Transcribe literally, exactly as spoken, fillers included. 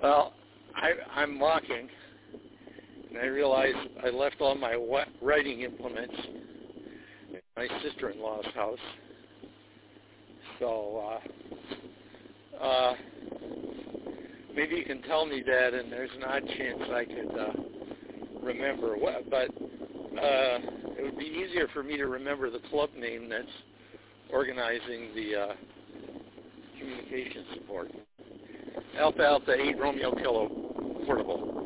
Well, I, I'm walking, and I realize I left all my writing implements at my sister-in-law's house. So uh, uh, maybe you can tell me that, and there's an odd chance I could uh, remember. What, but uh, it would be easier for me to remember the club name that's organizing the uh, communication support. Alpha Alpha eight Romeo Kilo Portable.